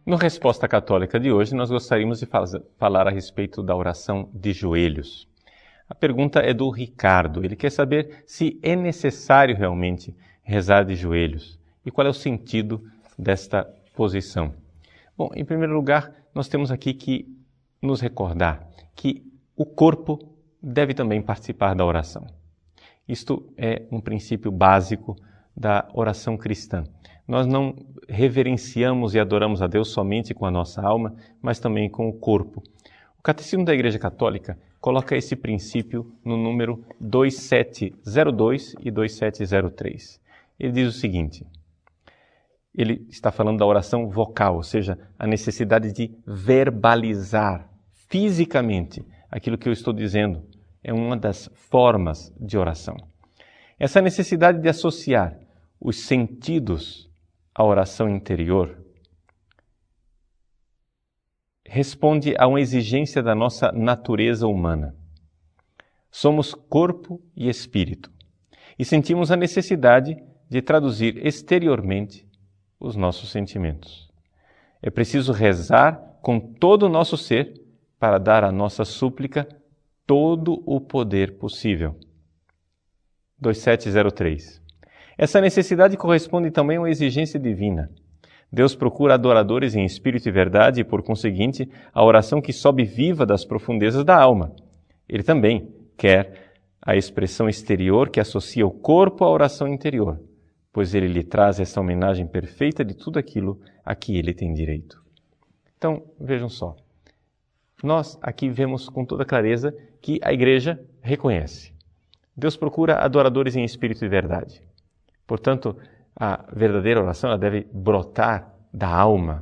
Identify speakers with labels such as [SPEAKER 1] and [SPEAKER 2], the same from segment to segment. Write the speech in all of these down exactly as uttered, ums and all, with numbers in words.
[SPEAKER 1] No Resposta Católica de hoje, nós gostaríamos de faz- falar a respeito da oração de joelhos. A pergunta é do Ricardo. Ele quer saber se é necessário realmente rezar de joelhos e qual é o sentido desta posição. Bom, em primeiro lugar, nós temos aqui que nos recordar que o corpo deve também participar da oração. Isto é um princípio básico da oração cristã. Nós não reverenciamos e adoramos a Deus somente com a nossa alma, mas também com o corpo. O Catecismo da Igreja Católica coloca esse princípio no número dois sete zero dois e dois sete zero três. Ele diz o seguinte, ele está falando da oração vocal, ou seja, a necessidade de verbalizar fisicamente aquilo que eu estou dizendo. É uma das formas de oração. Essa necessidade de associar os sentidos à oração interior responde a uma exigência da nossa natureza humana. Somos corpo e espírito e sentimos a necessidade de traduzir exteriormente os nossos sentimentos. É preciso rezar com todo o nosso ser para dar à nossa súplica todo o poder possível. dois sete zero três. Essa necessidade corresponde também a uma exigência divina. Deus procura adoradores em espírito e verdade e, por conseguinte, a oração que sobe viva das profundezas da alma. Ele também quer a expressão exterior que associa o corpo à oração interior, pois ele lhe traz essa homenagem perfeita de tudo aquilo a que ele tem direito. Então, vejam só. Nós aqui vemos com toda clareza que a Igreja reconhece. Deus procura adoradores em espírito e verdade. Portanto, a verdadeira oração ela deve brotar da alma,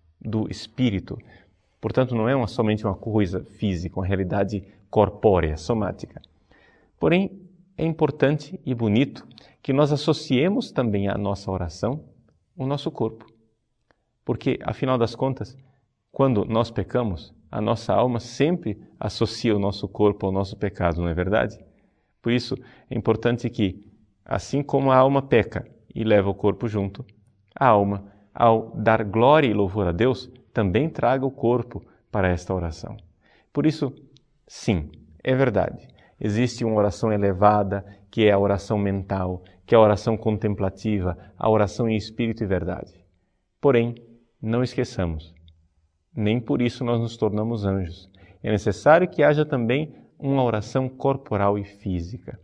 [SPEAKER 1] do espírito. Portanto, não é uma, somente uma coisa física, uma realidade corpórea, somática. Porém, é importante e bonito que nós associemos também à nossa oração o nosso corpo. Porque, afinal das contas, quando nós pecamos, a nossa alma sempre associa o nosso corpo ao nosso pecado, não é verdade? Por isso, é importante que, assim como a alma peca e leva o corpo junto, a alma, ao dar glória e louvor a Deus, também traga o corpo para esta oração. Por isso, sim, é verdade. Existe uma oração elevada, que é a oração mental, que é a oração contemplativa, a oração em espírito e verdade. Porém, não esqueçamos, nem por isso nós nos tornamos anjos. É necessário que haja também uma oração corporal e física.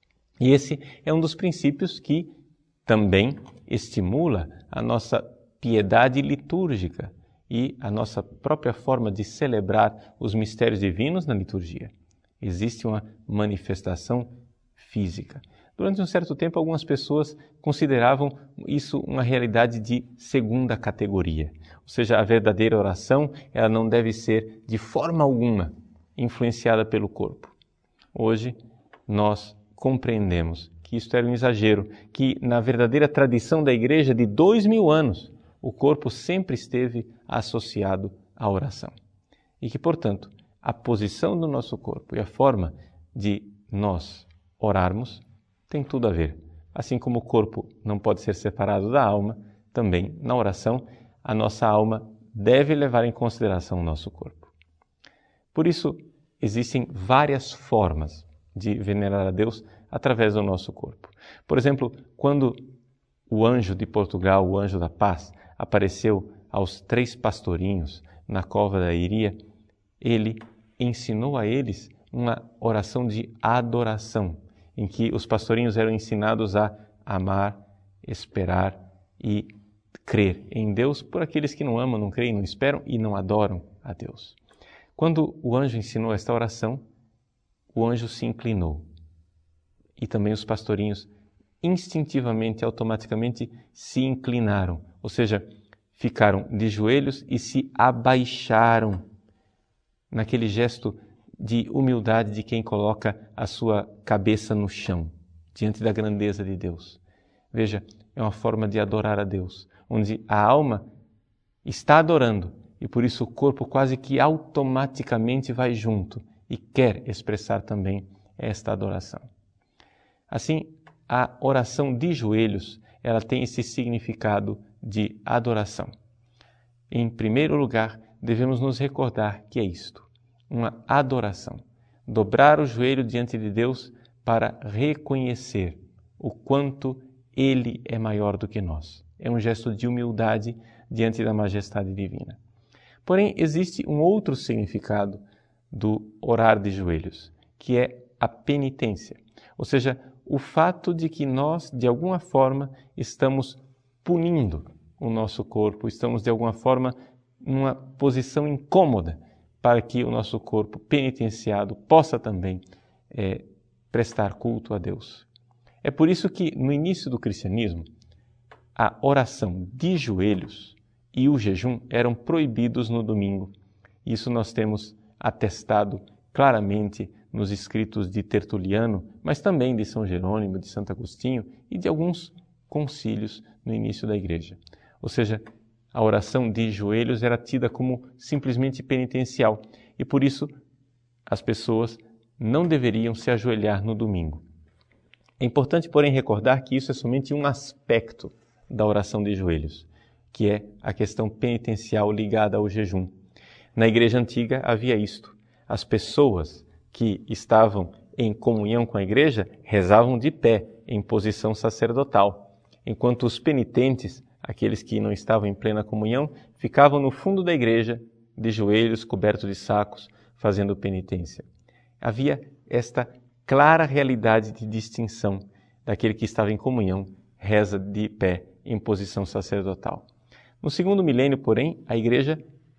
[SPEAKER 1] E esse é um dos princípios que também estimula a nossa piedade litúrgica e a nossa própria forma de celebrar os mistérios divinos na liturgia. Existe uma manifestação física. Durante um certo tempo, algumas pessoas consideravam isso uma realidade de segunda categoria. Ou seja, a verdadeira oração ela não deve ser de forma alguma influenciada pelo corpo. Hoje, nós compreendemos que isto era um exagero, que na verdadeira tradição da Igreja de dois mil anos, o corpo sempre esteve associado à oração. E que, portanto, a posição do nosso corpo e a forma de nós orarmos tem tudo a ver. Assim como o corpo não pode ser separado da alma, também na oração a nossa alma deve levar em consideração o nosso corpo. Por isso, existem várias formas de venerar a Deus através do nosso corpo. Por exemplo, quando o anjo de Portugal, o anjo da paz, apareceu aos três pastorinhos na cova da Iria, ele ensinou a eles uma oração de adoração, em que os pastorinhos eram ensinados a amar, esperar e crer em Deus por aqueles que não amam, não creem, não esperam e não adoram a Deus. Quando o anjo ensinou esta oração, o anjo se inclinou. E também os pastorinhos instintivamente, automaticamente se inclinaram, ou seja, ficaram de joelhos e se abaixaram naquele gesto de humildade de quem coloca a sua cabeça no chão, diante da grandeza de Deus. Veja, é uma forma de adorar a Deus, onde a alma está adorando e por isso o corpo quase que automaticamente vai junto e quer expressar também esta adoração. Assim, a oração de joelhos, ela tem esse significado de adoração. em primeiro lugar, devemos nos recordar que é isto, uma adoração. Dobrar o joelho diante de Deus para reconhecer o quanto Ele é maior do que nós. É um gesto de humildade diante da majestade divina. Porém, existe um outro significado do orar de joelhos, que é a penitência. Ou seja, o fato de que nós, de alguma forma, estamos punindo o nosso corpo, estamos, de alguma forma, numa posição incômoda para que o nosso corpo penitenciado possa também é, prestar culto a Deus. É por isso que, no início do cristianismo, a oração de joelhos e o jejum eram proibidos no domingo. Isso nós temos atestado claramente nos escritos de Tertuliano, mas também de São Jerônimo, de Santo Agostinho e de alguns concílios no início da Igreja. Ou seja, a oração de joelhos era tida como simplesmente penitencial e por isso as pessoas não deveriam se ajoelhar no domingo. É importante, porém, recordar que isso é somente um aspecto da oração de joelhos, que é a questão penitencial ligada ao jejum. Na Igreja Antiga havia isto. As pessoas que estavam em comunhão com a Igreja rezavam de pé, em posição sacerdotal, enquanto os penitentes, aqueles que não estavam em plena comunhão, ficavam no fundo da igreja, de joelhos, cobertos de sacos, fazendo penitência. Havia esta clara realidade de distinção daquele que estava em comunhão, reza de pé, em posição sacerdotal. No segundo milênio, porém, a Igreja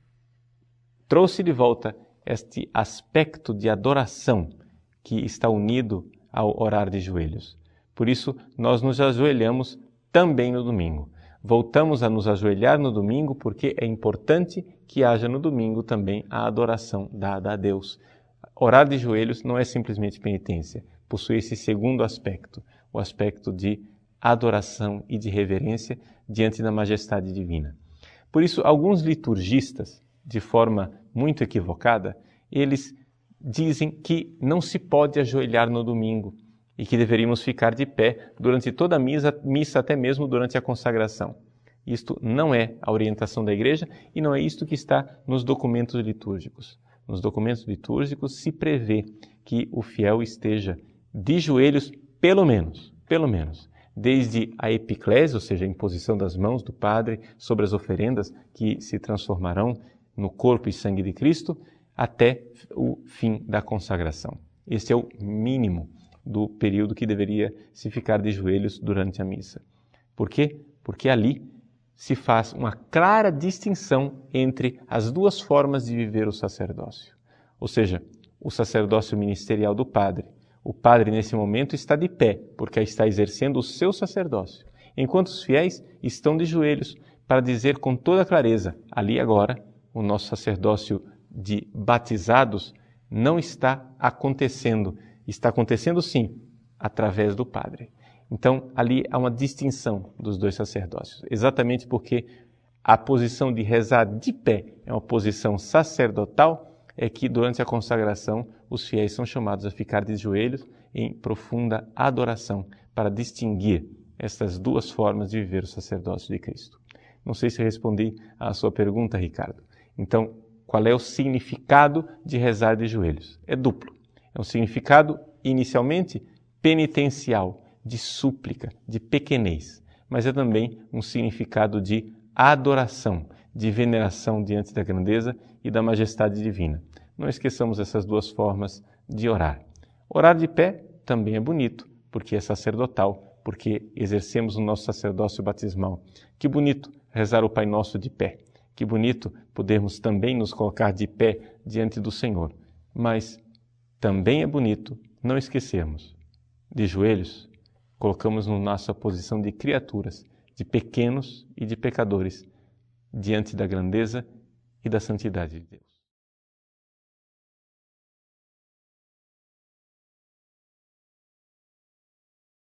[SPEAKER 1] trouxe de volta este aspecto de adoração que está unido ao orar de joelhos. Por isso, nós nos ajoelhamos também no domingo. Voltamos a nos ajoelhar no domingo porque é importante que haja no domingo também a adoração dada a Deus. Orar de joelhos não é simplesmente penitência, possui esse segundo aspecto, o aspecto de adoração e de reverência diante da majestade divina. Por isso, alguns liturgistas, de forma muito equivocada, eles dizem que não se pode ajoelhar no domingo e que deveríamos ficar de pé durante toda a missa, missa até mesmo durante a consagração. Isto não é a orientação da Igreja e não é isto que está nos documentos litúrgicos. Nos documentos litúrgicos se prevê que o fiel esteja de joelhos, pelo menos, pelo menos, desde a epiclésia, ou seja, a imposição das mãos do Padre sobre as oferendas que se transformarão no corpo e sangue de Cristo, até o fim da consagração. Este é o mínimo do período que deveria se ficar de joelhos durante a missa. Por quê? Porque ali se faz uma clara distinção entre as duas formas de viver o sacerdócio. Ou seja, o sacerdócio ministerial do padre. O padre, nesse momento, está de pé, porque está exercendo o seu sacerdócio, enquanto os fiéis estão de joelhos para dizer com toda clareza, ali agora, o nosso sacerdócio de batizados não está acontecendo. Está acontecendo, sim, através do Padre. Então, ali há uma distinção dos dois sacerdócios, exatamente porque a posição de rezar de pé é uma posição sacerdotal, é que durante a consagração os fiéis são chamados a ficar de joelhos em profunda adoração para distinguir estas duas formas de viver o sacerdócio de Cristo. Não sei se respondi à sua pergunta, Ricardo. Então, qual é o significado de rezar de joelhos? É duplo. É um significado, inicialmente, penitencial, de súplica, de pequenez, mas é também um significado de adoração, de veneração diante da grandeza e da majestade divina. Não esqueçamos essas duas formas de orar. Orar de pé também é bonito, porque é sacerdotal, porque exercemos o nosso sacerdócio batismal. Que bonito rezar o Pai Nosso de pé. Que bonito podermos também nos colocar de pé diante do Senhor. Mas também é bonito não esquecermos, de joelhos, colocamos-nos na nossa posição de criaturas, de pequenos e de pecadores, diante da grandeza e da santidade de Deus.